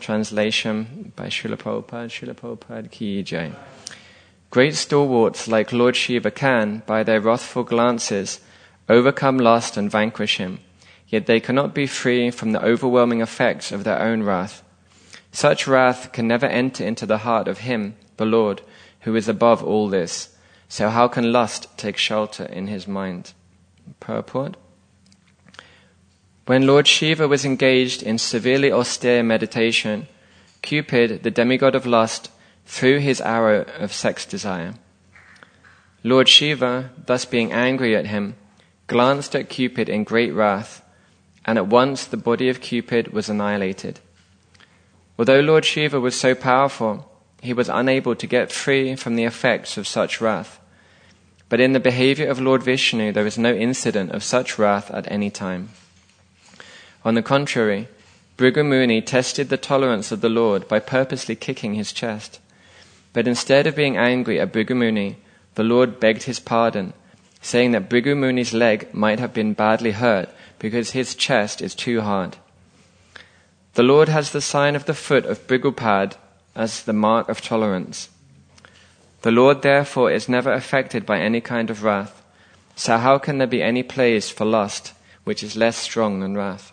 Translation by Srila Prabhupada. Srila Prabhupada ki jai. Great stalwarts like Lord Shiva can, by their wrathful glances, overcome lust and vanquish him, yet they cannot be free from the overwhelming effects of their own wrath. Such wrath can never enter into the heart of him, the Lord, who is above all this. So how can lust take shelter in his mind? Purport. When Lord Shiva was engaged in severely austere meditation, Cupid, the demigod of lust, threw his arrow of sex desire. Lord Shiva, thus being angry at him, glanced at Cupid in great wrath, and at once the body of Cupid was annihilated. Although Lord Shiva was so powerful, he was unable to get free from the effects of such wrath. But in the behavior of Lord Vishnu, there is no incident of such wrath at any time. On the contrary, Bhrigu Muni tested the tolerance of the Lord by purposely kicking his chest. But instead of being angry at Bhrigu Muni, the Lord begged his pardon, saying that Bhrigu Muni's leg might have been badly hurt because his chest is too hard. The Lord has the sign of the foot of Bhrigupad as the mark of tolerance. The Lord therefore is never affected by any kind of wrath, so how can there be any place for lust, which is less strong than wrath?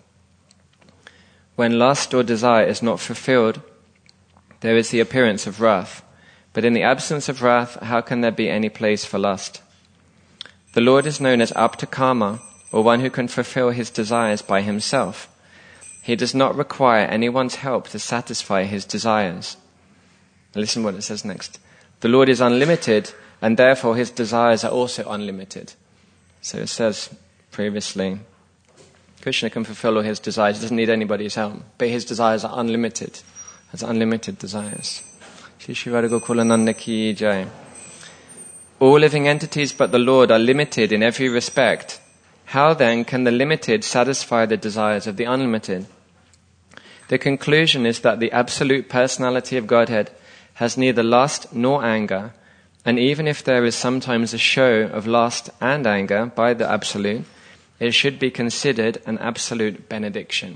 When lust or desire is not fulfilled, there is the appearance of wrath, but in the absence of wrath, how can there be any place for lust? The Lord is known as Aptakama, or one who can fulfill his desires by himself. He does not require anyone's help to satisfy his desires. Listen what it says next. The Lord is unlimited, and therefore his desires are also unlimited. So it says previously, Krishna can fulfill all his desires. He doesn't need anybody's help. But his desires are unlimited. Has unlimited desires. Shri Shri Radha Gokulananda ki jai. All living entities but the Lord are limited in every respect. How then can the limited satisfy the desires of the unlimited? The conclusion is that the absolute personality of Godhead has neither lust nor anger, and even if there is sometimes a show of lust and anger by the absolute, it should be considered an absolute benediction.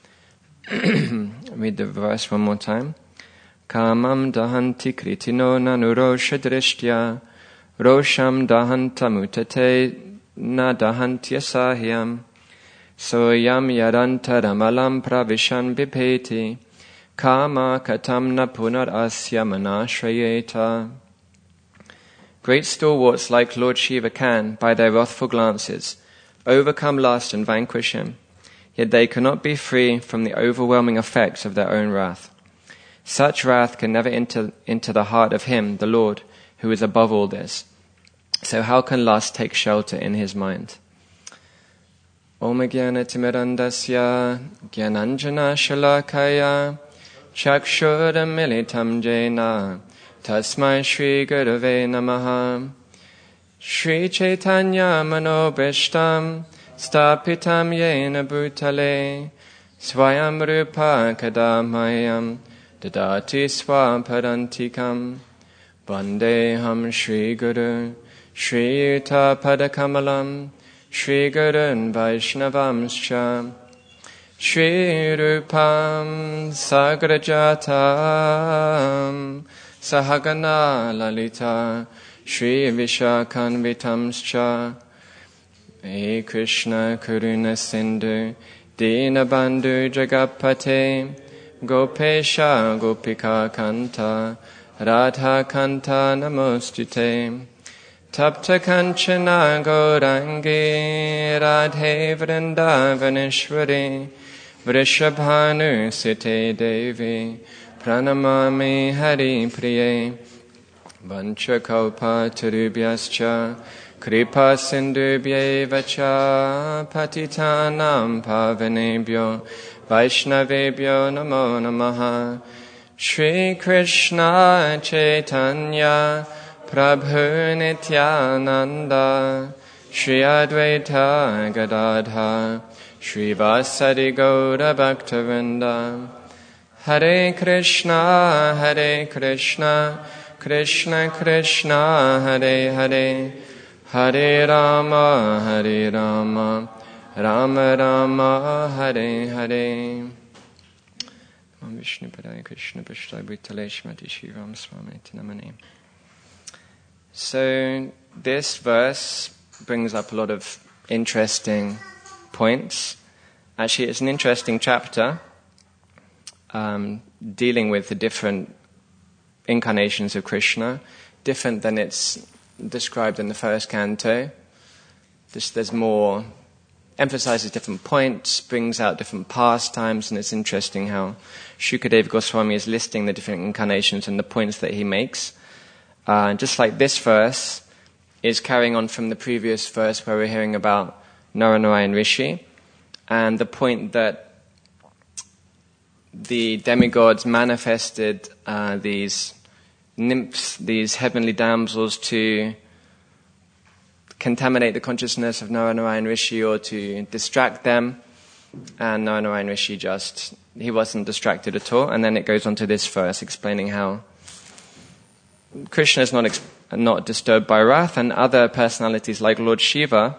Read the verse one more time. Kamam dahanti kritino nanurosha drishtya rosham dahantamutate na dahantya sahyam soyam yarantaramalam pravishan bipeti kama katam na punar asya manashrayeta. Great stalwarts like Lord Shiva can, by their wrathful glances, overcome lust and vanquish him, yet they cannot be free from the overwhelming effects of their own wrath. Such wrath can never enter into the heart of him, the Lord, who is above all this. So how can lust take shelter in his mind? Om Jnana Timirandasya Jnananjana Shalakaya Chakshura Militam Jena Tasmai Shri Gurave Namaha. Shri Chaitanya Manobhishtam Stapitam Yena Bhutale Swayam Rupa Kadamayam Dadati Swaparantikam Vandeham Shri Guru Shri Yuta Padakamalam Shri Gurun Vaishnavamscha Shri Rupam Sagrajatam Sahagana Lalita Shri Vishakanvitamscha E Krishna Karuna Sindhu Dinabandhu Jagapate Gopesha Gopika Kanta Radha Kanta Namostute Tapta Kanchana Gaurangi Radhe Vrindavaneshwari Vrishabhanu Site Devi Pranamami Hari Priye Vancha Kalpa Tarubhyascha Kripa Sindhubhye Vacha Patitanam Pavanebhyo Vaishnavebhyo Namo Namaha. Shri Krishna Chaitanya Prabhu Nityananda Shri Advaita Gadadha Shri Vasadi Gaura Bhaktavinda. Hare Krishna Krishna Krishna Hare Hare Hare Rama Rama Rama Hare Hare. Om Vishnu Padaya Krishna Prasthaya Bhutale Shrimati Shri Ram Swamiti Namani. So this verse brings up a lot of interesting points. Actually, it's an interesting chapter dealing with the different incarnations of Krishna, different than it's described in the first canto. There's more, emphasizes different points, brings out different pastimes, and it's interesting how Shukadeva Goswami is listing the different incarnations and the points that he makes. Just like this verse is carrying on from the previous verse where we're hearing about Naranarayan Rishi, and the point that the demigods manifested these nymphs, these heavenly damsels, to contaminate the consciousness of Naranarayan Rishi or to distract them, and Naranarayan Rishi he wasn't distracted at all. And then it goes on to this verse explaining how Krishna is not disturbed by wrath, and other personalities like Lord Shiva,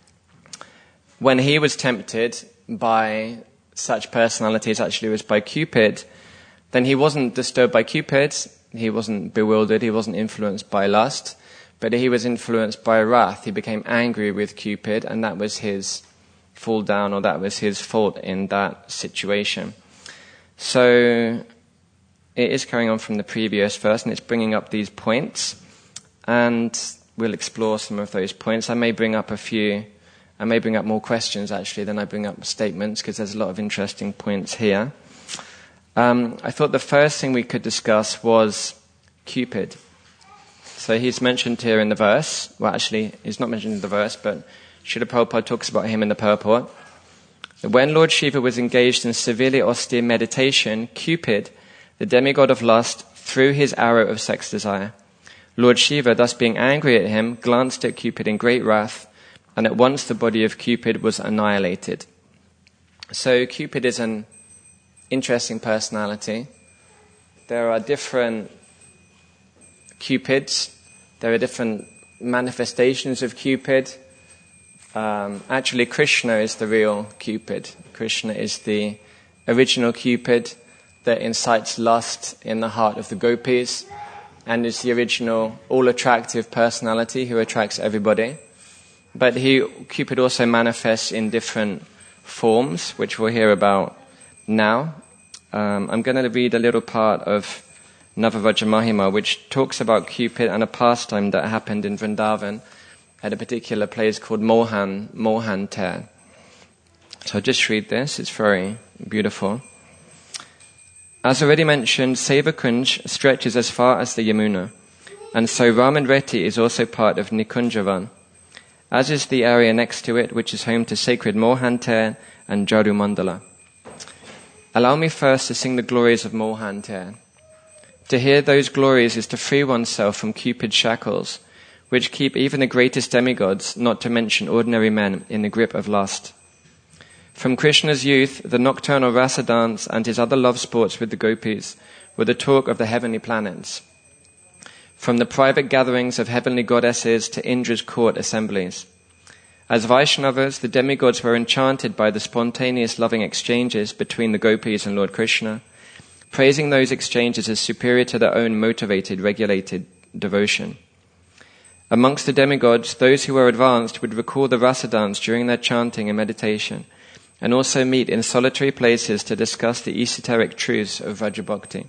when he was tempted by such personalities, actually it was by Cupid, then he wasn't disturbed by Cupid, he wasn't bewildered, he wasn't influenced by lust, but he was influenced by wrath. He became angry with Cupid, and that was his fall down, or that was his fault in that situation. So it is carrying on from the previous verse, and it's bringing up these points, and we'll explore some of those points. I may bring up more questions actually than I bring up statements, because there's a lot of interesting points here. I thought the first thing we could discuss was Cupid. So he's mentioned here in the verse. Well, actually, he's not mentioned in the verse, but Srila Prabhupada talks about him in the purport. When Lord Shiva was engaged in severely austere meditation, Cupid, the demigod of lust, threw his arrow of sex desire. Lord Shiva, thus being angry at him, glanced at Cupid in great wrath, and at once the body of Cupid was annihilated. So Cupid is an interesting personality. There are different Cupids. There are different manifestations of Cupid. Actually, Krishna is the real Cupid. Krishna is the original Cupid that incites lust in the heart of the gopis, and is the original all-attractive personality who attracts everybody. But Cupid also manifests in different forms, which we'll hear about now. I'm going to read a little part of Navavraja Mahima, which talks about Cupid and a pastime that happened in Vrindavan at a particular place called Mohan Ter. So I'll just read this, it's very beautiful. As already mentioned, Sevakunj stretches as far as the Yamuna, and so Raman Reti is also part of Nikunjavan, as is the area next to it, which is home to sacred Mohan Ter and Jaru Mandala. Allow me first to sing the glories of Mohan Ter. To hear those glories is to free oneself from Cupid's shackles, which keep even the greatest demigods, not to mention ordinary men, in the grip of lust. From Krishna's youth, the nocturnal rasa dance and his other love sports with the gopis were the talk of the heavenly planets. From the private gatherings of heavenly goddesses to Indra's court assemblies. As Vaishnavas, the demigods were enchanted by the spontaneous loving exchanges between the gopis and Lord Krishna, praising those exchanges as superior to their own motivated, regulated devotion. Amongst the demigods, those who were advanced would recall the rasa dance during their chanting and meditation, and also meet in solitary places to discuss the esoteric truths of Vraja Bhakti.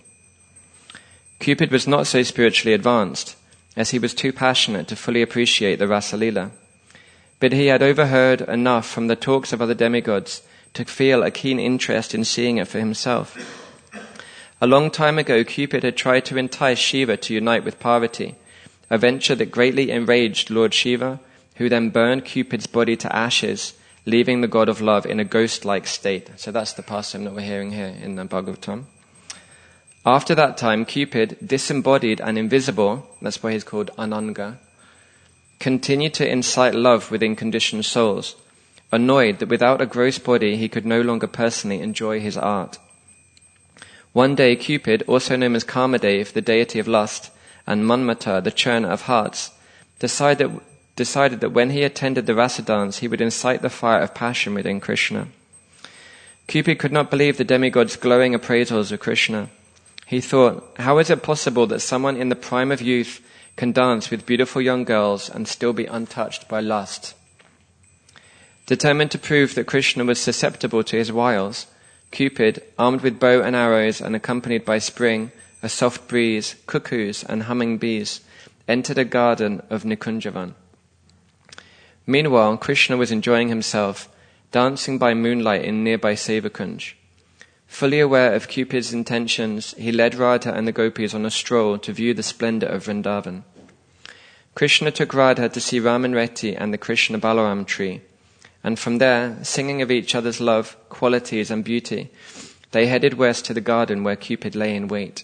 Cupid was not so spiritually advanced, as he was too passionate to fully appreciate the Rasa Leela. But he had overheard enough from the talks of other demigods to feel a keen interest in seeing it for himself. A long time ago, Cupid had tried to entice Shiva to unite with Parvati, a venture that greatly enraged Lord Shiva, who then burned Cupid's body to ashes, leaving the god of love in a ghost-like state. So that's the pastime that we're hearing here in the Bhagavatam. After that time, Cupid, disembodied and invisible, that's why he's called Ananga, continued to incite love within conditioned souls, annoyed that without a gross body he could no longer personally enjoy his art. One day, Cupid, also known as Kamadev, the deity of lust, and Manmata, the churner of hearts, decided that when he attended the rasa dance, he would incite the fire of passion within Krishna. Cupid could not believe the demigod's glowing appraisals of Krishna. He thought, how is it possible that someone in the prime of youth can dance with beautiful young girls and still be untouched by lust? Determined to prove that Krishna was susceptible to his wiles, Cupid, armed with bow and arrows and accompanied by spring, a soft breeze, cuckoos, and humming bees, entered a garden of Nikunjavan. Meanwhile, Krishna was enjoying himself, dancing by moonlight in nearby Sevakunj. Fully aware of Cupid's intentions, he led Radha and the gopis on a stroll to view the splendor of Vrindavan. Krishna took Radha to see Raman Reti and the Krishna Balaram tree, and from there, singing of each other's love, qualities, and beauty, they headed west to the garden where Cupid lay in wait.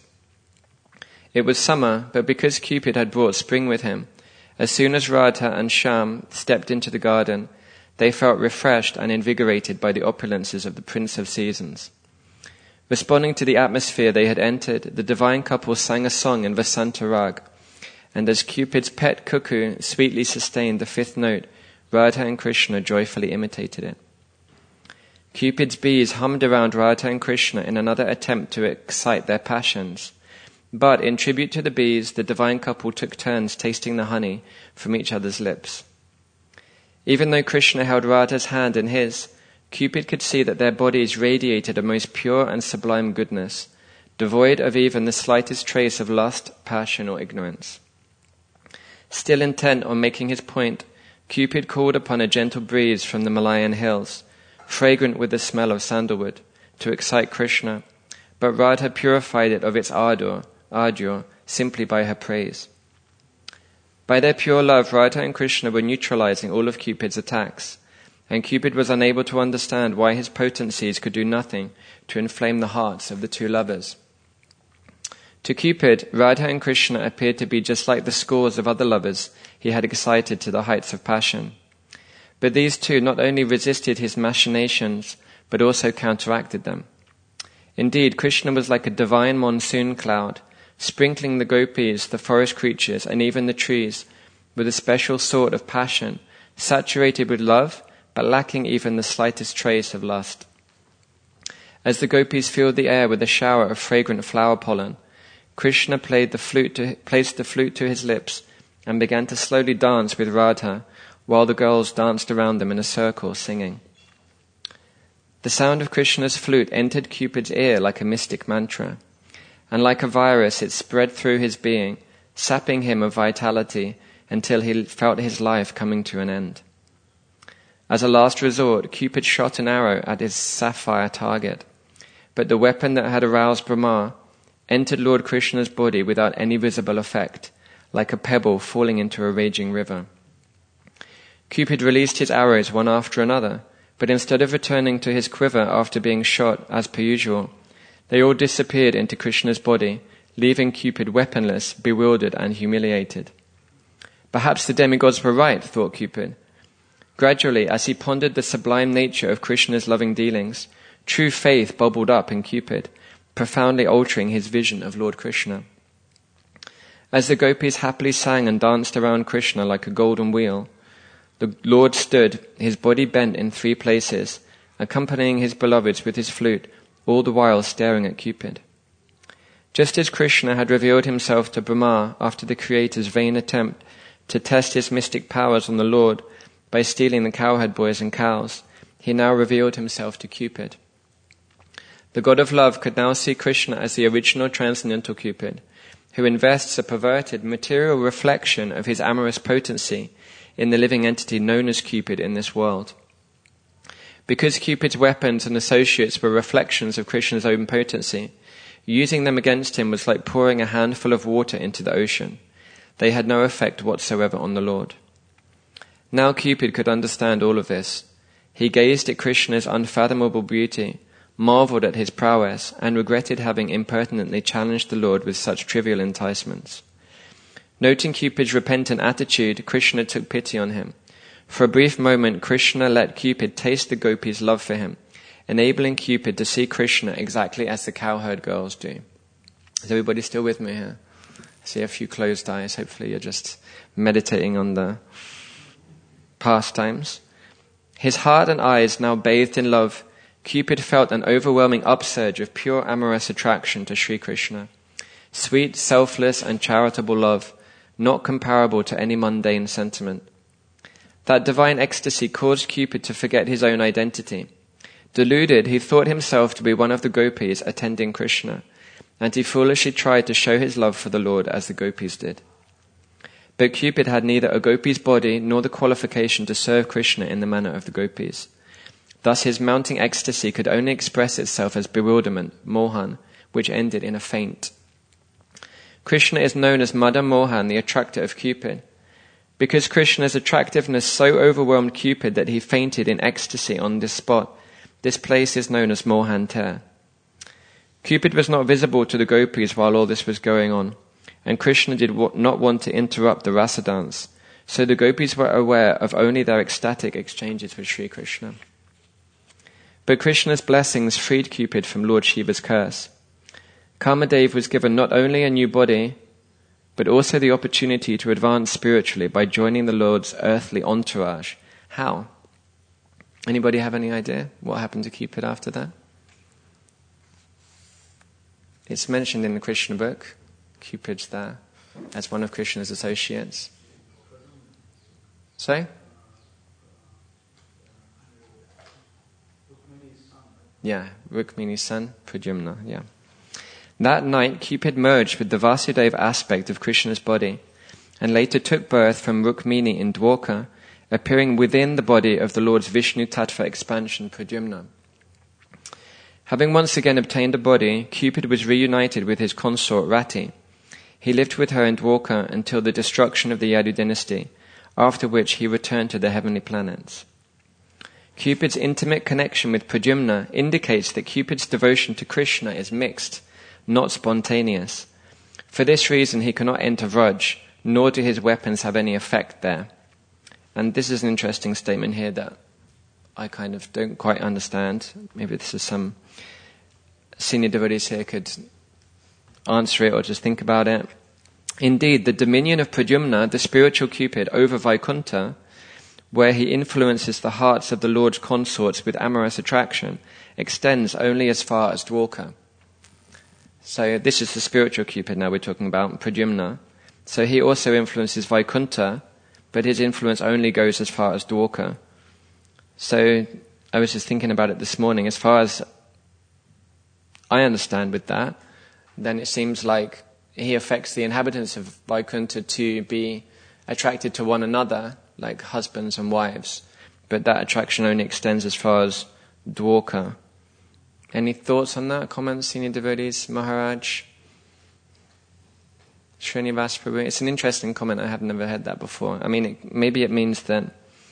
It was summer, but because Cupid had brought spring with him, as soon as Radha and Shyam stepped into the garden, they felt refreshed and invigorated by the opulences of the Prince of Seasons. Responding to the atmosphere they had entered, the divine couple sang a song in Vasanta Rag, and as Cupid's pet cuckoo sweetly sustained the fifth note, Radha and Krishna joyfully imitated it. Cupid's bees hummed around Radha and Krishna in another attempt to excite their passions. But in tribute to the bees, the divine couple took turns tasting the honey from each other's lips. Even though Krishna held Radha's hand in his, Cupid could see that their bodies radiated a most pure and sublime goodness, devoid of even the slightest trace of lust, passion, or ignorance. Still intent on making his point, Cupid called upon a gentle breeze from the Malayan hills, fragrant with the smell of sandalwood, to excite Krishna, but Radha purified it of its ardor simply by her praise. By their pure love, Radha and Krishna were neutralizing all of Cupid's attacks, and Cupid was unable to understand why his potencies could do nothing to inflame the hearts of the two lovers. To Cupid, Radha and Krishna appeared to be just like the scores of other lovers he had excited to the heights of passion. But these two not only resisted his machinations, but also counteracted them. Indeed, Krishna was like a divine monsoon cloud, sprinkling the gopis, the forest creatures, and even the trees with a special sort of passion, saturated with love, but lacking even the slightest trace of lust. As the gopis filled the air with a shower of fragrant flower pollen, Krishna placed the flute to his lips and began to slowly dance with Radha, while the girls danced around them in a circle singing. The sound of Krishna's flute entered Cupid's ear like a mystic mantra, and like a virus it spread through his being, sapping him of vitality until he felt his life coming to an end. As a last resort, Cupid shot an arrow at his sapphire target, but the weapon that had aroused Brahma entered Lord Krishna's body without any visible effect, like a pebble falling into a raging river. Cupid released his arrows one after another, but instead of returning to his quiver after being shot as per usual, they all disappeared into Krishna's body, leaving Cupid weaponless, bewildered, and humiliated. Perhaps the demigods were right, thought Cupid. Gradually, as he pondered the sublime nature of Krishna's loving dealings, true faith bubbled up in Cupid, profoundly altering his vision of Lord Krishna. As the gopis happily sang and danced around Krishna like a golden wheel, the Lord stood, his body bent in 3 places, accompanying his beloveds with his flute, all the while staring at Cupid. Just as Krishna had revealed himself to Brahma after the Creator's vain attempt to test his mystic powers on the Lord by stealing the cowherd boys and cows, he now revealed himself to Cupid. The god of love could now see Krishna as the original transcendental Cupid, who invests a perverted material reflection of his amorous potency in the living entity known as Cupid in this world. Because Cupid's weapons and associates were reflections of Krishna's own potency, using them against him was like pouring a handful of water into the ocean. They had no effect whatsoever on the Lord. Now Cupid could understand all of this. He gazed at Krishna's unfathomable beauty, marveled at his prowess, and regretted having impertinently challenged the Lord with such trivial enticements. Noting Cupid's repentant attitude, Krishna took pity on him. For a brief moment, Krishna let Cupid taste the gopis' love for him, enabling Cupid to see Krishna exactly as the cowherd girls do. Is everybody still with me here? I see a few closed eyes. Hopefully you're just meditating on the pastimes. His heart and eyes, now bathed in love, Cupid felt an overwhelming upsurge of pure amorous attraction to Sri Krishna. Sweet, selfless, and charitable love, not comparable to any mundane sentiment. That divine ecstasy caused Cupid to forget his own identity. Deluded, he thought himself to be one of the gopis attending Krishna, and he foolishly tried to show his love for the Lord as the gopis did. But Cupid had neither a gopi's body nor the qualification to serve Krishna in the manner of the gopis. Thus his mounting ecstasy could only express itself as bewilderment, mohan, which ended in a faint. Krishna is known as Madan Mohan, the attractor of Cupid. Because Krishna's attractiveness so overwhelmed Cupid that he fainted in ecstasy on this spot, this place is known as Mohan Ter. Cupid was not visible to the gopis while all this was going on, and Krishna did not want to interrupt the rasa dance, so the gopis were aware of only their ecstatic exchanges with Sri Krishna. But Krishna's blessings freed Cupid from Lord Shiva's curse. Kamadev was given not only a new body, but also the opportunity to advance spiritually by joining the Lord's earthly entourage. How? Anybody have any idea what happened to Cupid after that? It's mentioned in the Krishna book. Cupid's there as one of Krishna's associates. Sorry? Yeah, Rukmini's son, Pradyumna, yeah. That night, Cupid merged with the Vasudeva aspect of Krishna's body, and later took birth from Rukmini in Dwarka, appearing within the body of the Lord's Vishnu Tattva expansion, Pradyumna. Having once again obtained a body, Cupid was reunited with his consort Rati. He lived with her in Dwarka until the destruction of the Yadu dynasty, after which he returned to the heavenly planets. Cupid's intimate connection with Pradyumna indicates that Cupid's devotion to Krishna is mixed, not spontaneous. For this reason he cannot enter Vraj, nor do his weapons have any effect there. And this is an interesting statement here that I kind of don't quite understand. Maybe this is some senior devotees here could answer it or just think about it. Indeed, the dominion of Pradyumna, the spiritual Cupid, over Vaikuntha, where he influences the hearts of the Lord's consorts with amorous attraction, extends only as far as Dwarka. So this is the spiritual Cupid now we're talking about, Pradyumna. So he also influences Vaikuntha, but his influence only goes as far as Dwarka. So I was just thinking about it this morning. As far as I understand with that, then it seems like he affects the inhabitants of Vaikuntha to be attracted to one another, like husbands and wives. But that attraction only extends as far as Dwarka. Any thoughts on that? Comments, senior devotees? Maharaj? Srinivas Prabhu? It's an interesting comment. I have never heard that before. I mean, maybe it means that...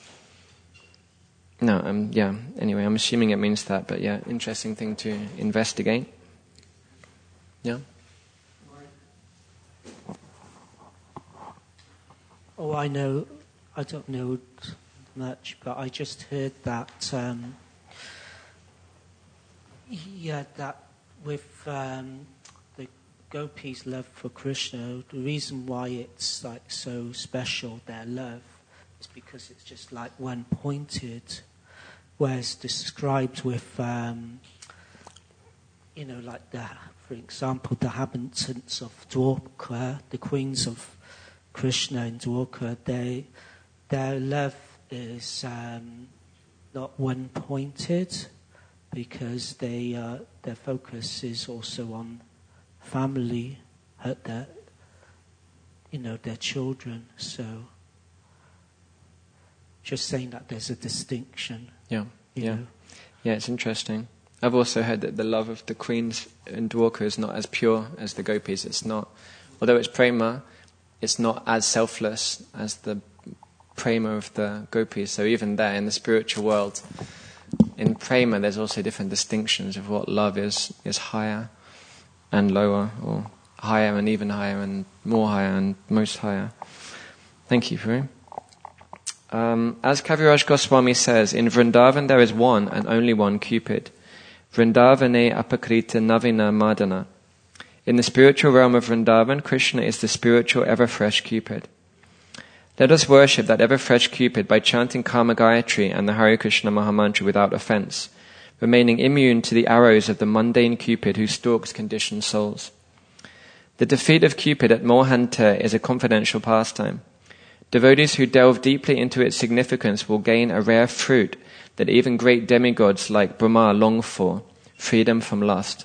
No, yeah, anyway, I'm assuming it means that, but yeah, interesting thing to investigate. Yeah? Oh, I don't know much, but I just heard that, that with the gopis' love for Krishna, the reason why it's like so special, their love, is because it's just like one-pointed, whereas described with, like for example, the inhabitants of Dwarka, the queens of Krishna in Dwarka, their love is not one-pointed because their focus is also on family, their children. So, just saying that there's a distinction. Yeah, yeah, it's interesting. I've also heard that the love of the queens in Dwarka is not as pure as the gopis. It's not, although it's prema, it's not as selfless as the prema of the gopis. So even there, in the spiritual world, in prema, there's also different distinctions of what love is higher and lower, or higher and even higher, and more higher and most higher. Thank you, Prabhu. As Kaviraj Goswami says, in Vrindavan there is one and only one Cupid. Vrindavane apakrita navina madana. In the spiritual realm of Vrindavan, Krishna is the spiritual ever-fresh Cupid. Let us worship that ever-fresh Cupid by chanting Kama Gayatri and the Hare Krishna Mahamantra without offense, remaining immune to the arrows of the mundane Cupid who stalks conditioned souls. The defeat of Cupid at Mohanta is a confidential pastime. Devotees who delve deeply into its significance will gain a rare fruit that even great demigods like Brahma long for, freedom from lust.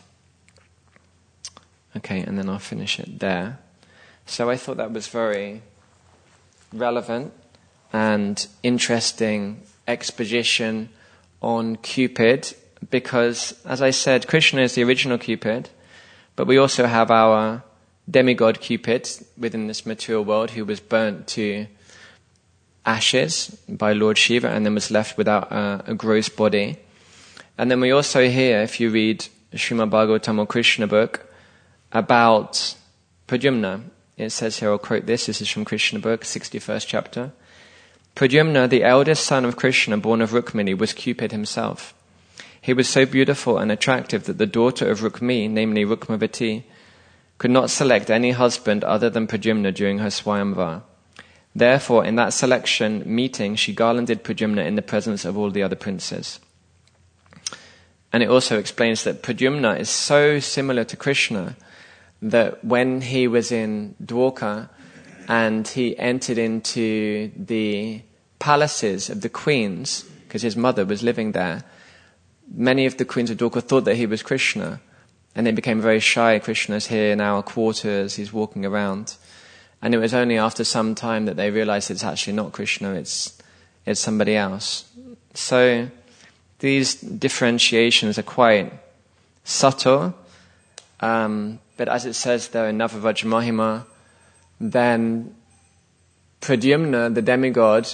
Okay, and then I'll finish it there. So I thought that was very relevant and interesting exposition on Cupid, because, as I said, Krishna is the original Cupid, but we also have our demigod Cupid within this material world who was burnt to ashes by Lord Shiva and then was left without a gross body. And then we also hear, if you read Srimad Bhagavatam or Krishna book, about Pradyumna. It says here, I'll quote this is from Krishna book, 61st chapter. Pradyumna, the eldest son of Krishna, born of Rukmini, was Cupid himself. He was so beautiful and attractive that the daughter of Rukmi, namely Rukmavati, could not select any husband other than Pradyumna during her Swayamvar. Therefore, in that selection meeting, she garlanded Pradyumna in the presence of all the other princes. And it also explains that Pradyumna is so similar to Krishna that when he was in Dwarka and he entered into the palaces of the queens, because his mother was living there, many of the queens of Dwarka thought that he was Krishna, and they became very shy. Krishna's here in our quarters, he's walking around. And it was only after some time that they realized it's actually not Krishna, it's somebody else. So these differentiations are quite subtle, but as it says there in Navavraj Mahima, then Pradyumna, the demigod,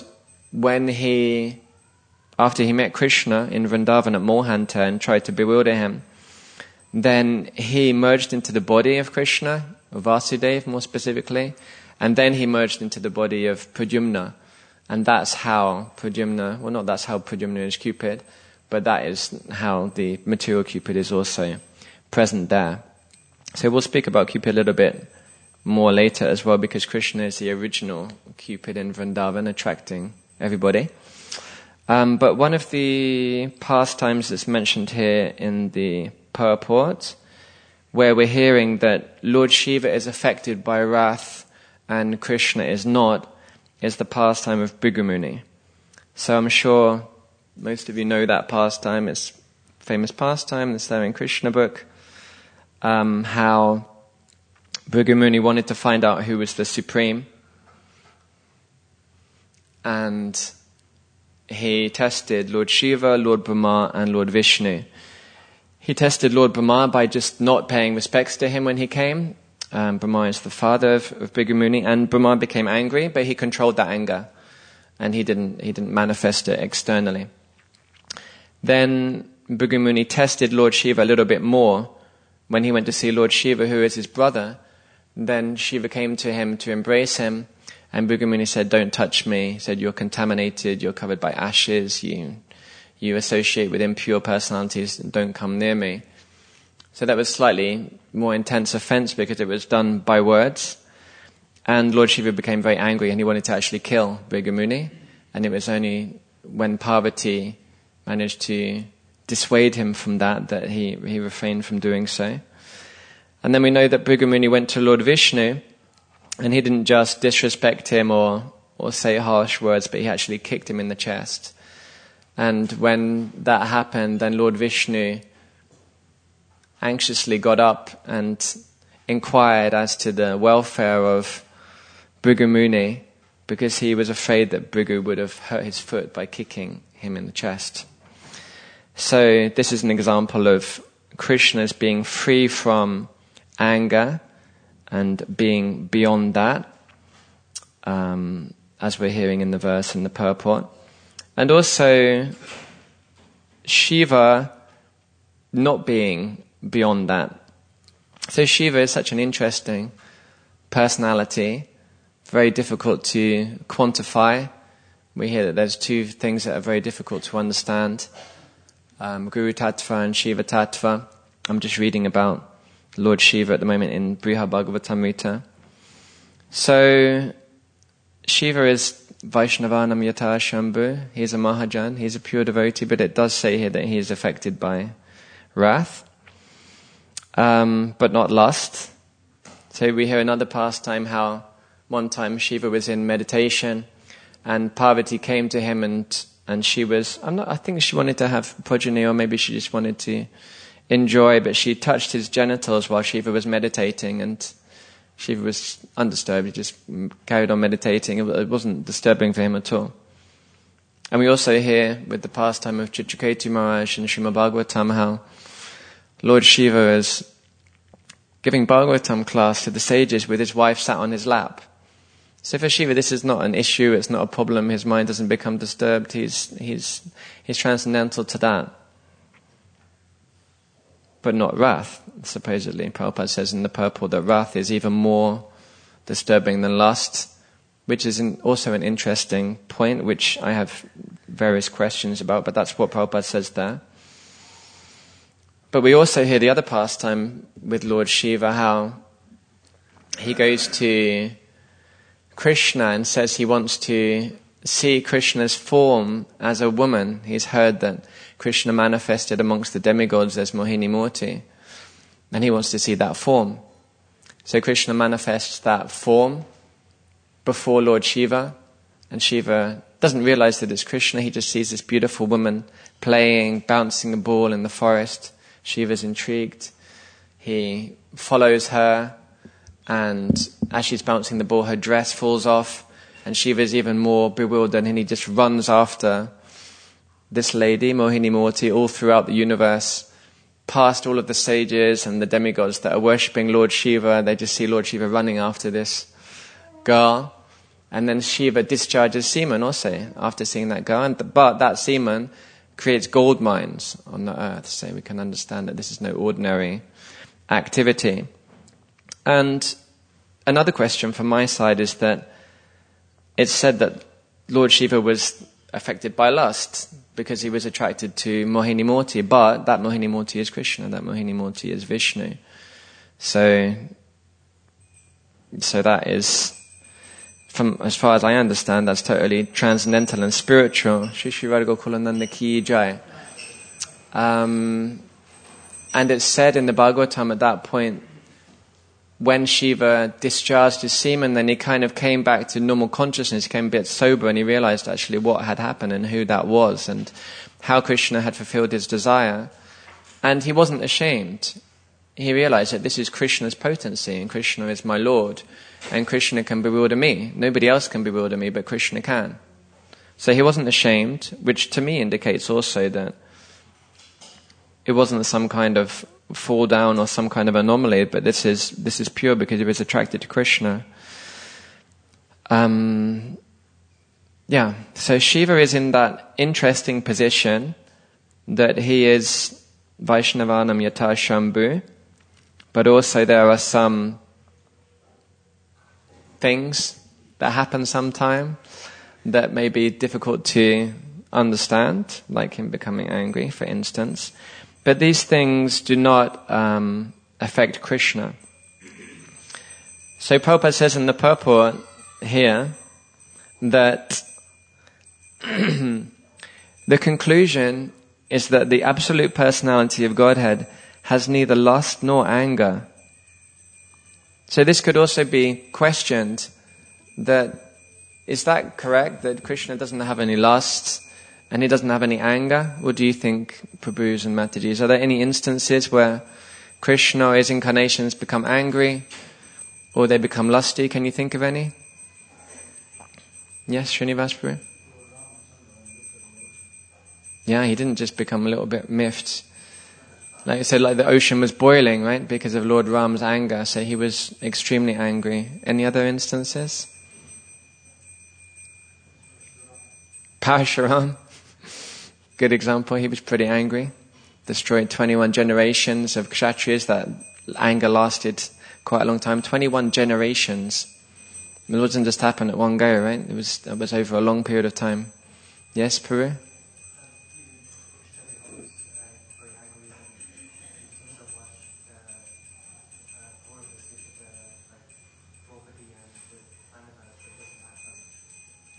after he met Krishna in Vrindavan at Mohanta and tried to bewilder him, then he merged into the body of Krishna, Vasudeva more specifically, and then he merged into the body of Pradyumna. And that's how Pradyumna, well not that's how Pradyumna is Cupid, but that is how the material Cupid is also present there. So we'll speak about Cupid a little bit more later as well, because Krishna is the original Cupid in Vrindavan, attracting everybody. But one of the pastimes that's mentioned here in the purport, where we're hearing that Lord Shiva is affected by wrath and Krishna is not, is the pastime of Bhrigu Muni. So I'm sure most of you know that pastime. It's a famous pastime that's there in Krishna book. How Bhrigu Muni wanted to find out who was the supreme, and he tested Lord Shiva, Lord Brahma, and Lord Vishnu. He tested Lord Brahma by just not paying respects to him when he came. Brahma is the father of Bhrigu Muni, and Brahma became angry, but he controlled that anger, and he didn't manifest it externally. Then Bhrigu Muni tested Lord Shiva a little bit more. When he went to see Lord Shiva, who is his brother, then Shiva came to him to embrace him, and Bhrigu Muni said, "Don't touch me." He said, "You're contaminated, you're covered by ashes, you associate with impure personalities, don't come near me." So that was slightly more intense offense because it was done by words. And Lord Shiva became very angry and he wanted to actually kill Bhrigu Muni. And it was only when Parvati managed to dissuade him from that he refrained from doing so. And then we know that Bhrigu Muni went to Lord Vishnu, and he didn't just disrespect him or say harsh words, but he actually kicked him in the chest. And when that happened, then Lord Vishnu anxiously got up and inquired as to the welfare of Bhrigu Muni, because he was afraid that Bhrigu would have hurt his foot by kicking him in the chest. So this is an example of Krishna's being free from anger and being beyond that, as we're hearing in the verse in the purport. And also Shiva not being beyond that. So Shiva is such an interesting personality, very difficult to quantify. We hear that there's two things that are very difficult to understand, Guru Tattva and Shiva Tattva. I'm just reading about Lord Shiva at the moment in Brihad Bhagavatamrita. So Shiva is Vaishnavanam Yata Shambhu. He's a Mahajan, he's a pure devotee, but it does say here that he is affected by wrath, but not lust. So we hear another pastime how one time Shiva was in meditation and Parvati came to him and she was, I think she wanted to have progeny, or maybe she just wanted to enjoy, but she touched his genitals while Shiva was meditating, and Shiva was undisturbed. He just carried on meditating. It wasn't disturbing for him at all. And we also hear with the pastime of Chitraketu Maharaj in Srimad Bhagavatam how Lord Shiva is giving Bhagavatam class to the sages with his wife sat on his lap. So for Shiva, this is not an issue, it's not a problem, his mind doesn't become disturbed, he's transcendental to that. But not wrath, supposedly. Prabhupada says in the purport that wrath is even more disturbing than lust, which is also an interesting point, which I have various questions about, but that's what Prabhupada says there. But we also hear the other pastime with Lord Shiva, how he goes to Krishna and says he wants to see Krishna's form as a woman. He's heard that Krishna manifested amongst the demigods as Mohini Murti, and he wants to see that form. So Krishna manifests that form before Lord Shiva, and Shiva doesn't realize that it's Krishna. He just sees this beautiful woman playing, bouncing a ball in the forest. Shiva's intrigued. He follows her, and as she's bouncing the ball, her dress falls off, and Shiva's even more bewildered, and he just runs after this lady, Mohini Murti, all throughout the universe, past all of the sages and the demigods that are worshipping Lord Shiva. They just see Lord Shiva running after this girl. And then Shiva discharges semen also after seeing that girl. But that semen creates gold mines on the earth. So we can understand that this is no ordinary activity. And another question from my side is that it's said that Lord Shiva was affected by lust because he was attracted to Mohini Murti, but that Mohini Murti is Krishna, that Mohini Murti is Vishnu. So that is, from as far as I understand, that's totally transcendental and spiritual. Shri Shri Radha Gokulananda Ki Jai. And it's said in the Bhagavatam at that point, when Shiva discharged his semen, then he kind of came back to normal consciousness, he came a bit sober, and he realized actually what had happened and who that was and how Krishna had fulfilled his desire. And he wasn't ashamed. He realized that this is Krishna's potency, and Krishna is my Lord, and Krishna can bewilder me. Nobody else can bewilder me, but Krishna can. So he wasn't ashamed, which to me indicates also that it wasn't some kind of fall down or some kind of anomaly, but this is pure because he was attracted to Krishna. So Shiva is in that interesting position that he is Vaishnavanam Yata Shambhu, but also there are some things that happen sometime that may be difficult to understand, like him becoming angry, for instance. But these things do not affect Krishna. So Prabhupada says in the purport here that the conclusion is that the absolute personality of Godhead has neither lust nor anger. So this could also be questioned, that is that correct, that Krishna doesn't have any lust and he doesn't have any anger? What do you think, Prabhus and Matajis? Are there any instances where Krishna or his incarnations become angry or they become lusty? Can you think of any? Yes, Srinivas Prabhu? Yeah, he didn't just become a little bit miffed. Like I said, like the ocean was boiling, right, because of Lord Ram's anger, so he was extremely angry. Any other instances? Parashuram, good example, he was pretty angry. Destroyed 21 generations of Kshatriyas. That anger lasted quite a long time. 21 generations. It wasn't just happen at one go, right? It was over a long period of time. Yes, Peru?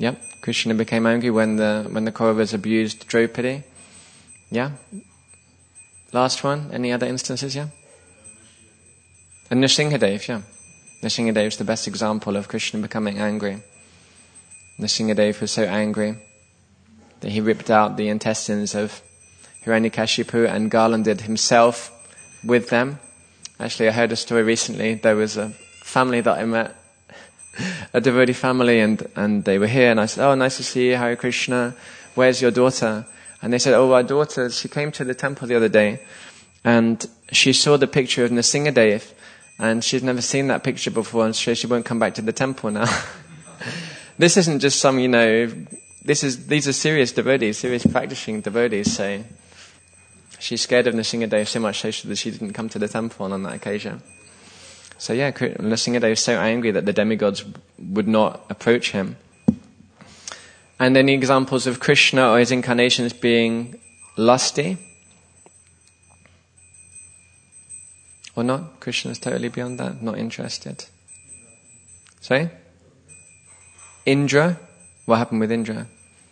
Yep, Krishna became angry when the Kauravas abused Draupadi. Yeah. Last one. Any other instances? Yeah. And Nrsimhadev. Yeah. Nrsimhadev is the best example of Krishna becoming angry. Nrsimhadev was so angry that he ripped out the intestines of Hiranyakashipu and garlanded himself with them. Actually, I heard a story recently. There was a family that I met, a devotee family, and they were here, and I said, "Oh, nice to see you, Hare Krishna. Where's your daughter?" And they said, "Oh, our daughter, she came to the temple the other day, and she saw the picture of Nrsimhadev, and she's never seen that picture before, and so she won't come back to the temple now." This isn't just some, these are serious devotees, serious practicing devotees, so she's scared of Nrsimhadev so much so that she didn't come to the temple on that occasion. So yeah, Nrsimhadev is so angry that the demigods would not approach him. And any examples of Krishna or his incarnations being lusty? Or not? Krishna is totally beyond that, not interested. Sorry? Indra? What happened with Indra?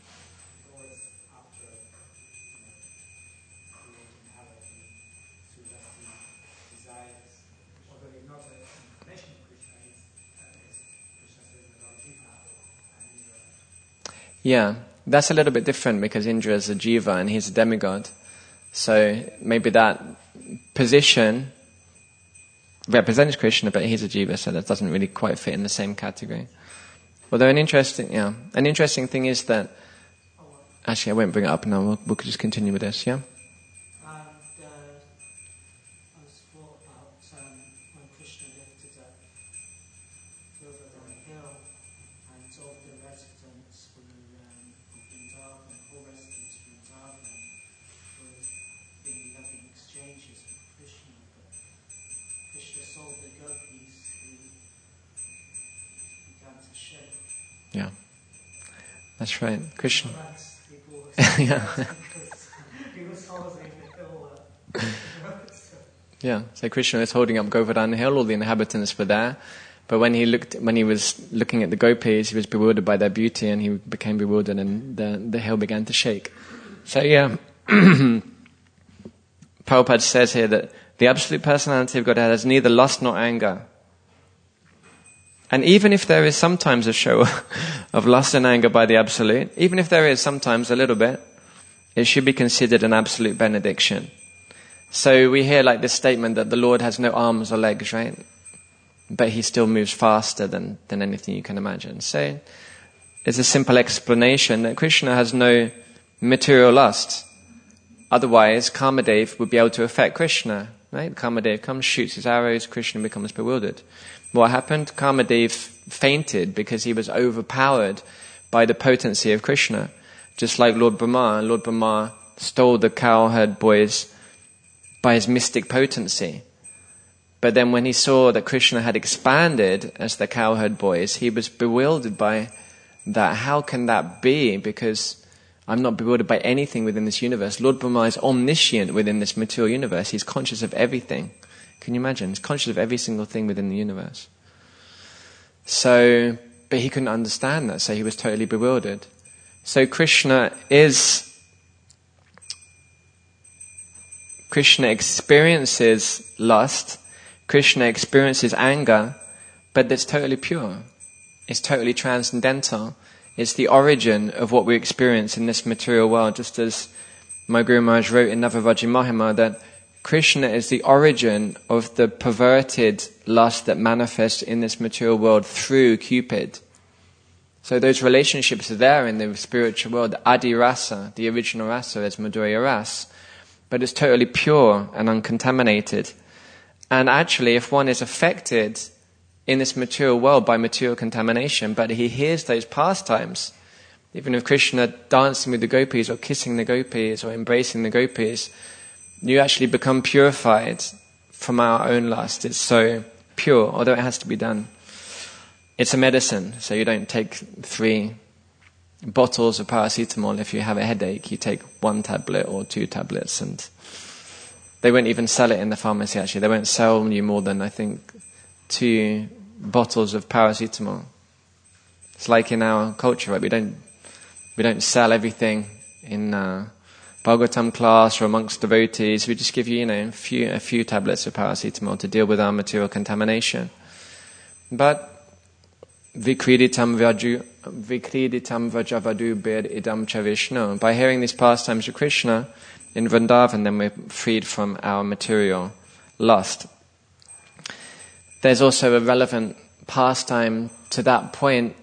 Yeah, that's a little bit different because Indra is a jiva and he's a demigod. So maybe that position represents Krishna, but he's a jiva, so that doesn't really quite fit in the same category. Although an interesting thing is that, actually I won't bring it up now, we'll just continue with this, yeah? I was thought about when Krishna lifted up Govardhan Hill and told the residents of Vrindavan, all residents of Vrindavan, were in loving exchanges with Krishna, but Krishna saw the gopis who began to shake. Yeah, that's right. Krishna. Yeah. He was holding the hill. Yeah, so Krishna was holding up Govardhan Hill. All the inhabitants were there, but when he was looking at the gopis, he was bewildered by their beauty, and he became bewildered, and the hill began to shake. So yeah, Prabhupada says here that the absolute personality of Godhead has neither lust nor anger. And even if there is sometimes a show of lust and anger by the Absolute, even if there is sometimes a little bit, it should be considered an absolute benediction. So we hear like this statement that the Lord has no arms or legs, right? But he still moves faster than anything you can imagine. So it's a simple explanation that Krishna has no material lust. Otherwise, Kamadev would be able to affect Krishna, right? Kamadev comes, shoots his arrows, Krishna becomes bewildered. What happened? Kamadev fainted because he was overpowered by the potency of Krishna. Just like Lord Brahma. Lord Brahma stole the cowherd boys by his mystic potency. But then when he saw that Krishna had expanded as the cowherd boys, he was bewildered by that. How can that be? Because I'm not bewildered by anything within this universe. Lord Brahma is omniscient within this material universe. He's conscious of everything. Can you imagine? He's conscious of every single thing within the universe. So, but he couldn't understand that, so he was totally bewildered. So Krishna experiences lust, Krishna experiences anger, but it's totally pure. It's totally transcendental. It's the origin of what we experience in this material world, just as my Guru Maharaj wrote in Navavraja Mahima that Krishna is the origin of the perverted lust that manifests in this material world through Cupid. So those relationships are there in the spiritual world. Adi Rasa, the original rasa, is Madhurya Rasa. But it's totally pure and uncontaminated. And actually, if one is affected in this material world by material contamination, but he hears those pastimes, even if Krishna dancing with the gopis or kissing the gopis or embracing the gopis, you actually become purified from our own lust. It's so pure, although it has to be done. It's a medicine, so you don't take 3 bottles of paracetamol. If you have a headache, you take 1 tablet or 2 tablets, and they won't even sell it in the pharmacy, actually. They won't sell you more than, I think, 2 bottles of paracetamol. It's like in our culture, right? We don't sell everything in Bhagavatam class or amongst devotees. We just give you, a few tablets of paracetamol to deal with our material contamination. But Vikriditam Vrajavadu Bed Idam Cha Vishnu. By hearing these pastimes of Krishna in Vrindavan, then we're freed from our material lust. There's also a relevant pastime to that point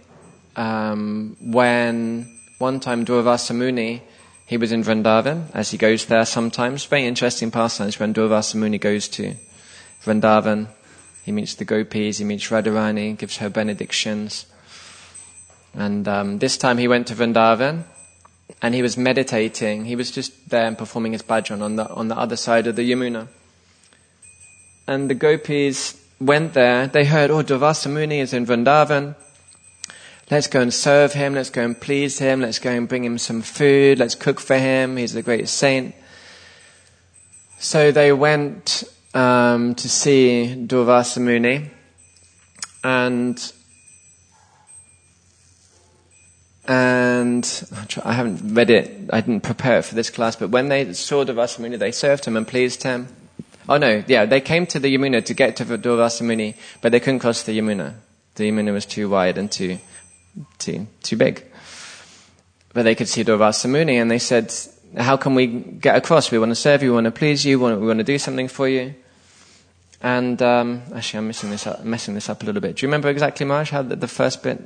when one time Durvasa Muni, he was in Vrindavan, as he goes there sometimes. Very interesting pastimes when Durvasa Muni goes to Vrindavan. He meets the gopis, he meets Radharani, gives her benedictions. And this time he went to Vrindavan and he was meditating. He was just there and performing his bhajan on the other side of the Yamuna. And the gopis went there. They heard, Durvasa Muni is in Vrindavan. Let's go and serve him. Let's go and please him. Let's go and bring him some food. Let's cook for him. He's a great saint. So they went to see Durvasa Muni, and I haven't read it, I didn't prepare it for this class, but when they saw Durvasa Muni, they served him and pleased him. They came to the Yamuna to get to Durvasa Muni, but they couldn't cross the Yamuna. The Yamuna was too wide and too big. But they could see Durvasa Muni, and they said, how can we get across? We want to serve you, we want to please you, we want to do something for you. And actually, I'm messing this up a little bit. Do you remember exactly, Maharaj, how the first bit?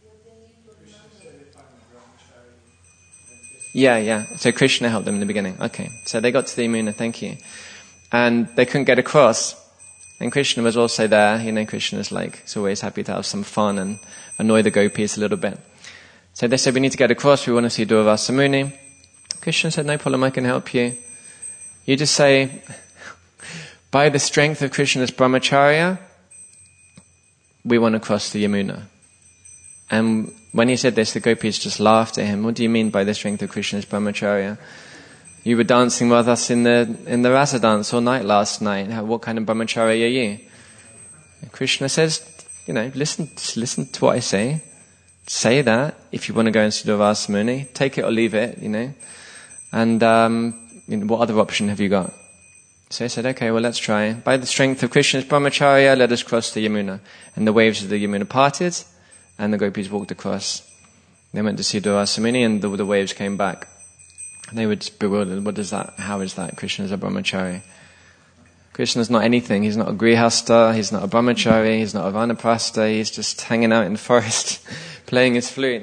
Yeah. So Krishna helped them in the beginning. Okay. So they got to the Yamuna, thank you. And they couldn't get across. And Krishna was also there. Krishna's he's always happy to have some fun and annoy the gopis a little bit. So they said, we need to get across, we want to see Durvasa Muni. Krishna said, no problem, I can help you. You just say, by the strength of Krishna's brahmacharya, we want to cross the Yamuna. And when he said this, the gopis just laughed at him. What do you mean by the strength of Krishna's brahmacharya? You were dancing with us in the rasa dance all night last night. What kind of brahmacharya are you? And Krishna says, listen to what I say. Say that if you want to go and see Durvasa Muni. Take it or leave it, And what other option have you got? So he said, okay, well, let's try. By the strength of Krishna's brahmacharya, let us cross the Yamuna. And the waves of the Yamuna parted, and the gopis walked across. They went to see Durvasa Muni, and the waves came back. And they were just bewildered. What is that? How is that? Krishna's a brahmachari. Krishna's not anything. He's not a grihasta, he's not a brahmachari, he's not a vanaprastha, he's just hanging out in the forest, playing his flute.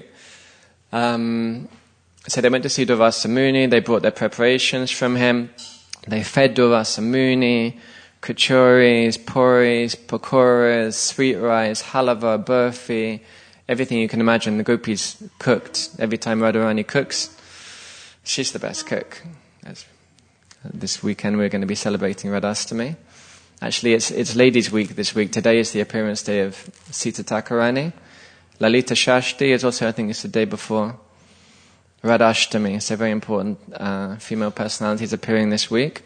So they went to see Durvasa Muni, they brought their preparations from him. They fed Durvasa Muni, kachoris, puris, pakoras, sweet rice, halava, burfi, everything you can imagine. The gopis cooked. Every time Radharani cooks, she's the best cook. This weekend we're going to be celebrating Radhastami. Actually, it's Ladies' Week this week. Today is the appearance day of Sita Thakurani. Lalita Shashti is also, I think it's the day before Radhashtami. So very important female personalities appearing this week.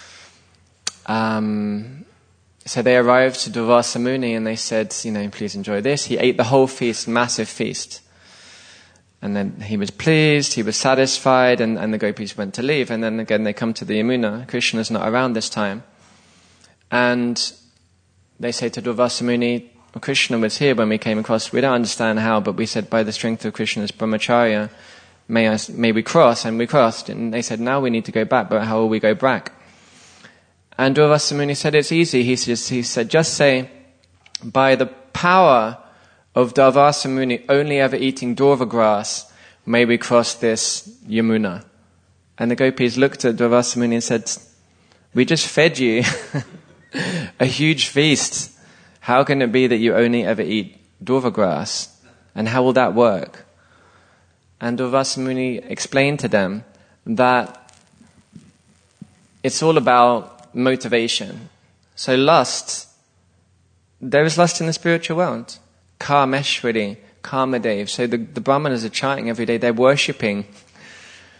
So they arrived to Durvasa Muni and they said, please enjoy this. He ate the whole feast, massive feast. And then he was pleased, he was satisfied, and the gopis went to leave. And then again they come to the Yamuna. Krishna's not around this time. And they say to Durvasa Muni, Krishna was here when we came across. We don't understand how, but we said by the strength of Krishna's brahmacharya, may we cross, and we crossed. And they said, now we need to go back, but how will we go back? And Durvasa Muni said, it's easy. He said, just say, by the power of Durvasa Muni only ever eating Durva grass, may we cross this Yamuna. And the gopis looked at Durvasa Muni and said, we just fed you a huge feast. How can it be that you only ever eat Durva grass? And how will that work? And Durvasa Muni explained to them that it's all about motivation. So lust, there is lust in the spiritual world. Kameshwari, Kamadev. So the Brahmanas are chanting every day. They're worshipping.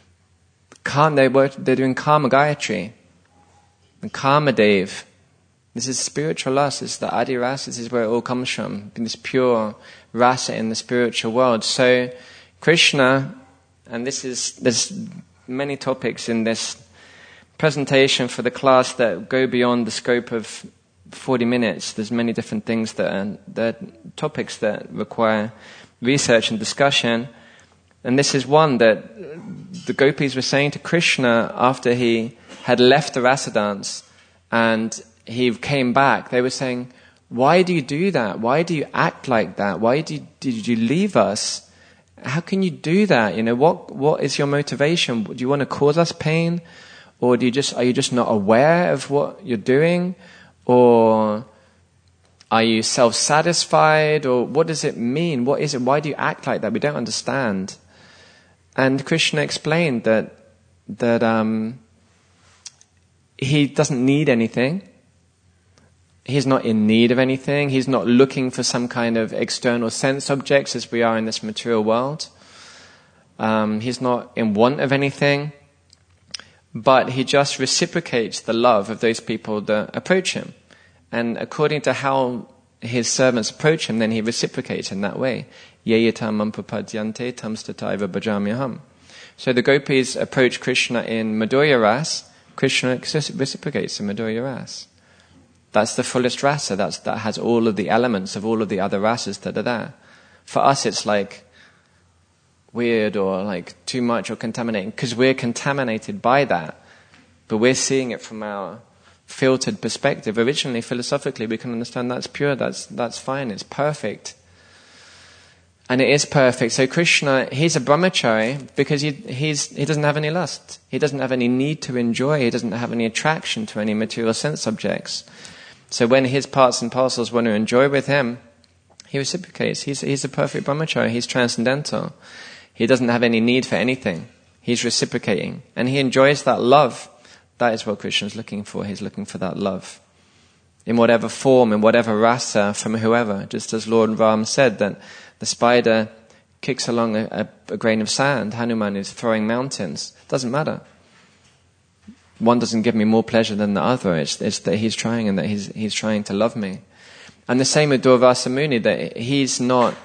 They're doing Kama Gayatri. And Kamadev, This is spiritual lust. This is the adi rasa. This is where it all comes from. This pure rasa in the spiritual world. So Krishna, and there's many topics in this presentation for the class that go beyond the scope of 40 minutes. There's many different things that are topics that require research and discussion. And this is one that the gopis were saying to Krishna after he had left the rasa dance and he came back. They were saying, why do you do that? Why do you act like that? Why did you leave us? How can you do that? What is your motivation? Do you want to cause us pain? Or are you just not aware of what you're doing? Or are you self-satisfied? Or what does it mean? What is it? Why do you act like that? We don't understand. And Krishna explained that he doesn't need anything. He's not in need of anything. He's not looking for some kind of external sense objects as we are in this material world. He's not in want of anything. But he just reciprocates the love of those people that approach him. And according to how his servants approach him, then he reciprocates in that way. Yeyatam mampapadyante tamstataiva bhajamyaham. So the gopis approach Krishna in Madhurya Ras. Krishna reciprocates in Madhurya Ras. That's the fullest rasa. That has all of the elements of all of the other rasas that are there. For us, it's like weird or like too much or contaminating because we're contaminated by that. But we're seeing it from our filtered perspective. Originally, philosophically, we can understand that's pure, that's fine, it's perfect. And it is perfect. So Krishna, he's a brahmachari because he doesn't have any lust. He doesn't have any need to enjoy. He doesn't have any attraction to any material sense objects. So when his parts and parcels want to enjoy with him, he reciprocates. He's a perfect brahmachari. He's transcendental. He doesn't have any need for anything. He's reciprocating. And he enjoys that love. That is what Krishna is looking for. He's looking for that love. In whatever form, in whatever rasa, from whoever. Just as Lord Ram said that the spider kicks along a grain of sand. Hanuman is throwing mountains. Doesn't matter. One doesn't give me more pleasure than the other. It's that he's trying and that he's trying to love me. And the same with Durvasa Muni, that he's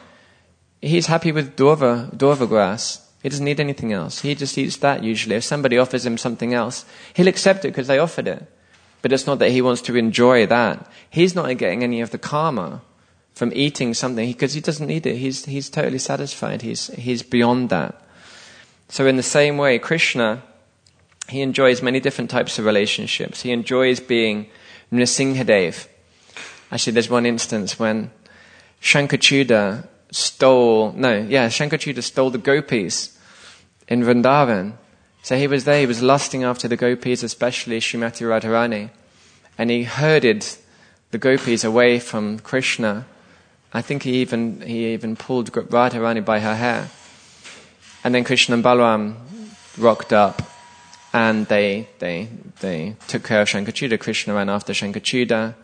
happy with Durva grass. He doesn't need anything else. He just eats that usually. If somebody offers him something else, he'll accept it because they offered it. But it's not that he wants to enjoy that. He's not getting any of the karma from eating something because he doesn't need it. He's totally satisfied. He's beyond that. So in the same way, Krishna, he enjoys many different types of relationships. He enjoys being Nrsimhadev. Actually, there's one instance when Shankachuda stole the gopis in Vrindavan. So he was there, he was lusting after the gopis, especially Srimati Radharani. And he herded the gopis away from Krishna. I think he even pulled Radharani by her hair. And then Krishna and Balaram rocked up and they took care of Shankachuda. Krishna ran after Shankachuda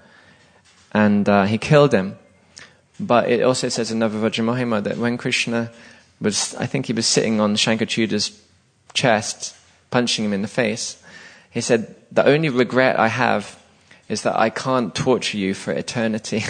and he killed him. But it also says in Navavajra Mahima that when Krishna I think he was sitting on Shankachuda's chest, punching him in the face, he said, the only regret I have is that I can't torture you for eternity.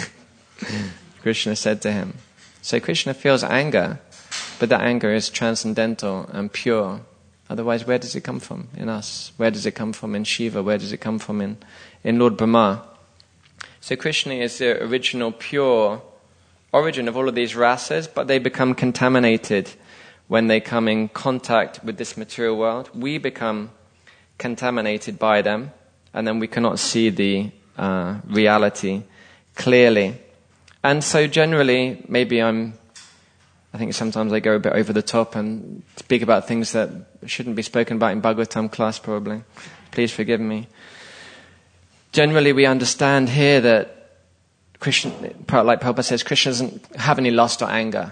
Krishna said to him. So Krishna feels anger, but that anger is transcendental and pure. Otherwise, where does it come from in us? Where does it come from in Shiva? Where does it come from in Lord Brahma? So Krishna is the original pure origin of all of these rasas, but they become contaminated when they come in contact with this material world. We become contaminated by them, and then we cannot see the reality clearly. And so generally, maybe I think sometimes I go a bit over the top and speak about things that shouldn't be spoken about in Bhagavatam class probably. Please forgive me. Generally, we understand here that Krishna, like Prabhupada says, Krishna doesn't have any lust or anger.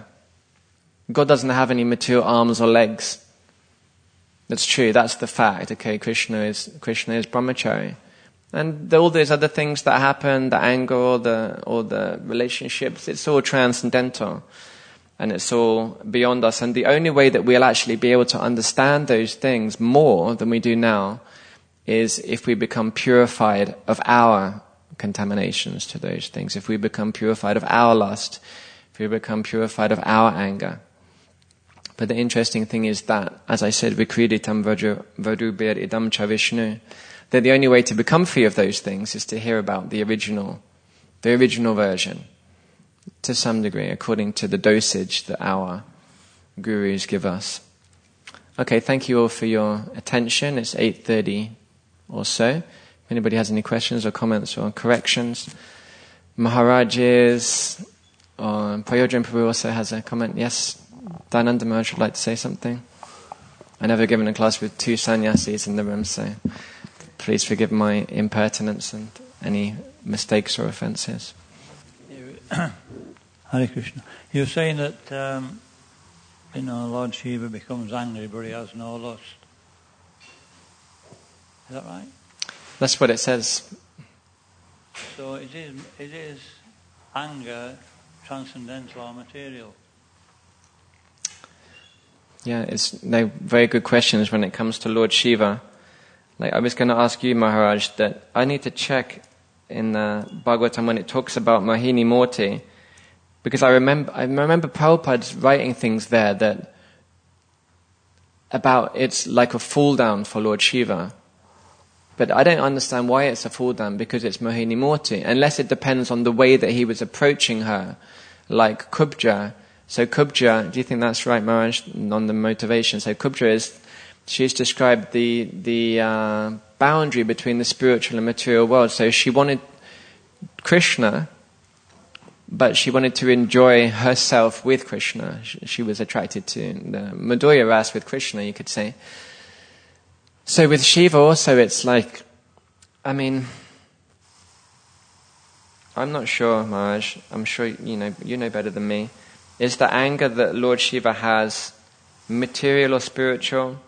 God doesn't have any material arms or legs. That's true, that's the fact. Okay, Krishna is brahmachari. And all those other things that happen, the anger or the relationships, it's all transcendental. And it's all beyond us. And the only way that we'll actually be able to understand those things more than we do now is if we become purified of our contaminations to those things. If we become purified of our lust, if we become purified of our anger. But the interesting thing is that, as I said, vikriditam vadubir idam cha Vishnu, that the only way to become free of those things is to hear about the original version, to some degree, according to the dosage that our gurus give us. Okay, thank you all for your attention. It's 8:30 or so. If anybody has any questions or comments or corrections. Maharajas, or Prayojan Prabhu also has a comment. Yes, Dayananda Maharaj would like to say something. I've never given a class with two sannyasis in the room, so please forgive my impertinence and any mistakes or offences. Hare Krishna. You're saying that, Lord Shiva becomes angry, but he has no lust. Is that right? That's what it says. So it is anger transcendental or material? Yeah, they're very good questions when it comes to Lord Shiva. Like I was going to ask you, Maharaj, that I need to check in Bhagavatam when it talks about Mohini Murti, because I remember Prabhupada's writing things there that about it's like a fall down for Lord Shiva. But I don't understand why it's a fall down, because it's Mohini Murti, unless it depends on the way that he was approaching her, like Kubja. So Kubja, do you think that's right, Maharaj, on the motivation? So Kubja she's described the boundary between the spiritual and material world. So she wanted Krishna, but she wanted to enjoy herself with Krishna. She was attracted to the Madhurya Ras with Krishna, you could say. So with Shiva also it's like, I'm not sure, Maharaj, I'm sure you know better than me. Is the anger that Lord Shiva has material or spiritual?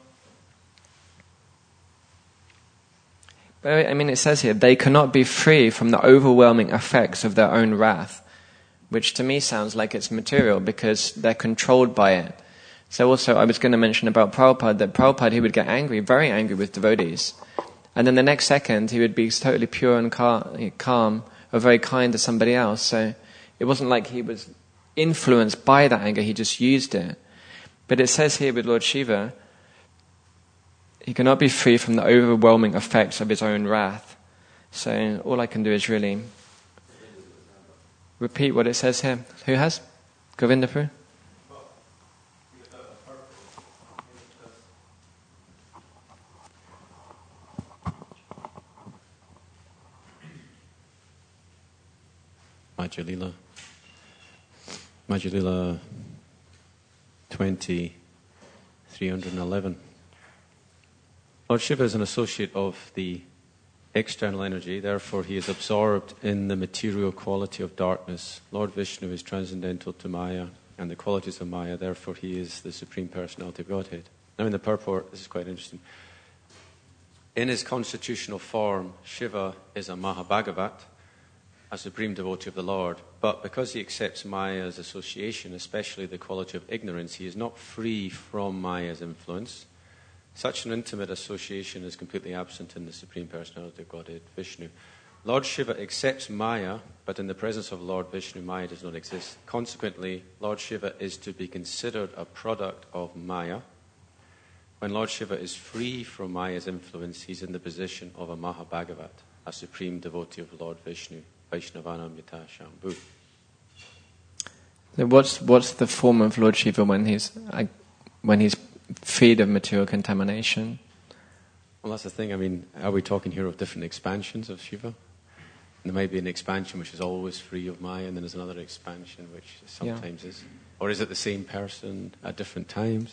But it says here, they cannot be free from the overwhelming effects of their own wrath, which to me sounds like it's material because they're controlled by it. So also I was going to mention about Prabhupada, that Prabhupada, he would get angry, very angry with devotees. And then the next second he would be totally pure and calm or very kind to somebody else. So it wasn't like he was influenced by that anger, he just used it. But it says here with Lord Shiva, he cannot be free from the overwhelming effects of his own wrath. So all I can do is really repeat what it says here. Who has? Govinda Prabhu? Madhya Lila 20:311. Lord Shiva is an associate of the external energy, therefore he is absorbed in the material quality of darkness. Lord Vishnu is transcendental to Maya and the qualities of Maya, therefore he is the Supreme Personality of Godhead. Now in the purport, this is quite interesting. In his constitutional form, Shiva is a Mahabhagavat, a supreme devotee of the Lord, but because he accepts Maya's association, especially the quality of ignorance, he is not free from Maya's influence. Such an intimate association is completely absent in the Supreme Personality of Godhead, Vishnu. Lord Shiva accepts Maya, but in the presence of Lord Vishnu, Maya does not exist. Consequently, Lord Shiva is to be considered a product of Maya. When Lord Shiva is free from Maya's influence, he's in the position of a Mahabhagavat, a supreme devotee of Lord Vishnu. Vaishnavanam Yata Shambhu. What's the form of Lord Shiva when he's freed of material contamination? Well, that's the thing. Are we talking here of different expansions of Shiva? And there may be an expansion which is always free of Maya, and then there's another expansion which sometimes is. Or is it the same person at different times?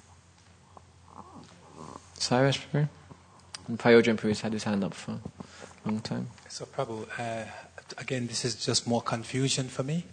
Cyrus Prabhu? And Prayojan Prabhu's had his hand up for a long time. So Prabhu, again, this is just more confusion for me.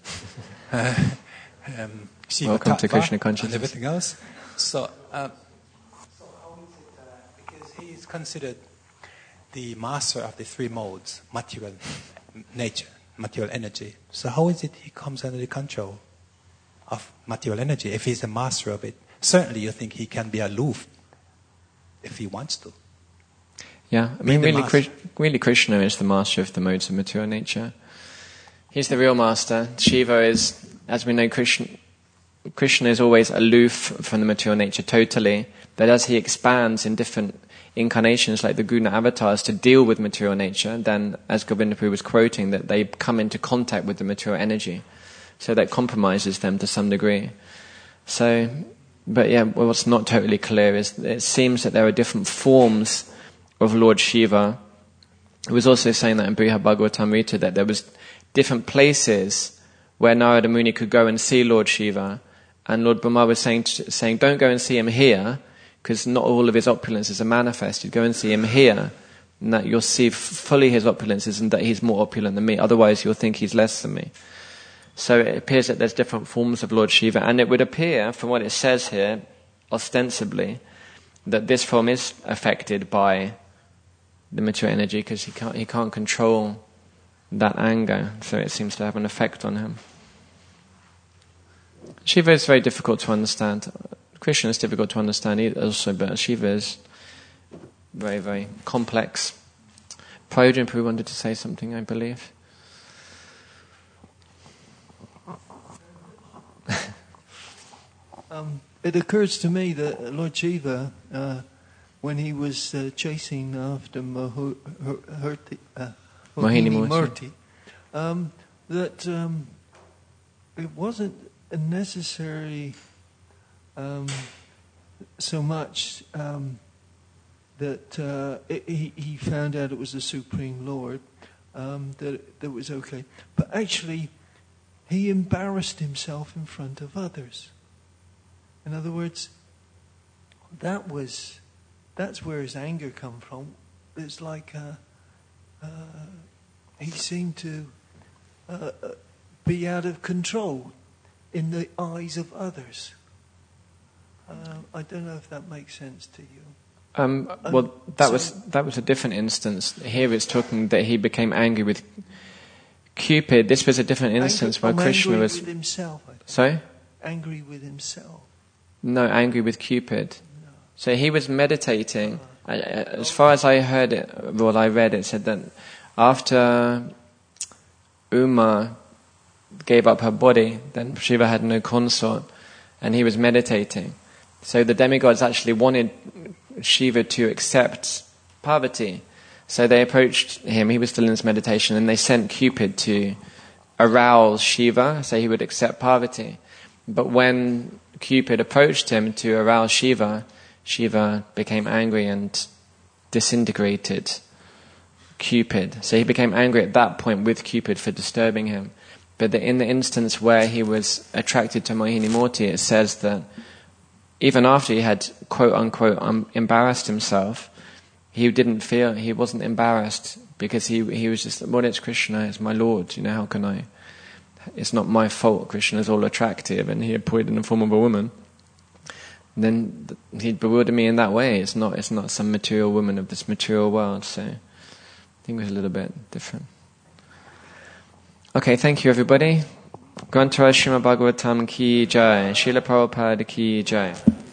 Welcome to Krishna consciousness. And everything else. So how is it, because he is considered the master of the three modes, material nature, material energy. So how is it he comes under the control of material energy if he's the master of it? Certainly you think he can be aloof if he wants to. Yeah, I mean, the really, master. really, Krishna is the master of the modes of material nature. He's the real master. Shiva is, as we know, Krishna is always aloof from the material nature totally, but as he expands in different incarnations like the guna avatars to deal with material nature, then, as Govinda Prabhu was quoting, that they come into contact with the material energy. So that compromises them to some degree. So, but yeah, what's not totally clear is it seems that there are different forms of Lord Shiva. He was also saying that in Brihad Bhagavatamrita, that there was different places where Narada Muni could go and see Lord Shiva, and Lord Brahma was saying, don't go and see him here, because not all of his opulences are manifested. Go and see him here, and that you'll see fully his opulences, and that he's more opulent than me. Otherwise, you'll think he's less than me. So it appears that there's different forms of Lord Shiva, and it would appear, from what it says here, ostensibly, that this form is affected by the material energy, because he can't control that anger, so it seems to have an effect on him. Shiva is very difficult to understand. Krishna is difficult to understand also, but Shiva is very, very complex. Prayojan Prabhu wanted to say something, I believe. It occurs to me that Lord Shiva, when he was chasing after Mohini Murti, that it wasn't necessary so much that he found out it was the Supreme Lord, that was okay. But actually, he embarrassed himself in front of others. In other words, that's where his anger come from. It's like he seemed to be out of control in the eyes of others. I don't know if that makes sense to you. Well, that was a different instance. Here it's talking that he became angry with Cupid. This was a different instance where Krishna was... Angry with himself. Sorry? Angry with himself. No, angry with Cupid. No. So he was meditating. As far as I heard it, well, I read it, said that after Uma gave up her body, then Shiva had no consort, and he was meditating. So the demigods actually wanted Shiva to accept Parvati. So they approached him, he was still in his meditation, and they sent Cupid to arouse Shiva, so he would accept Parvati. But when Cupid approached him to arouse Shiva, Shiva became angry and disintegrated Cupid. So he became angry at that point with Cupid for disturbing him. But in the instance where he was attracted to Mohini Murti, it says that even after he had quote-unquote embarrassed himself, he wasn't embarrassed, because he was just, well, it's Krishna, it's my Lord, how can I... It's not my fault, Krishna is all attractive, and he appeared in the form of a woman. Then he'd bewilder me in that way. It's not some material woman of this material world, so I think it was a little bit different. Okay, thank you everybody. Grantaraj Srimad Bhagavatam ki jai. Srila Prabhupada ki jai.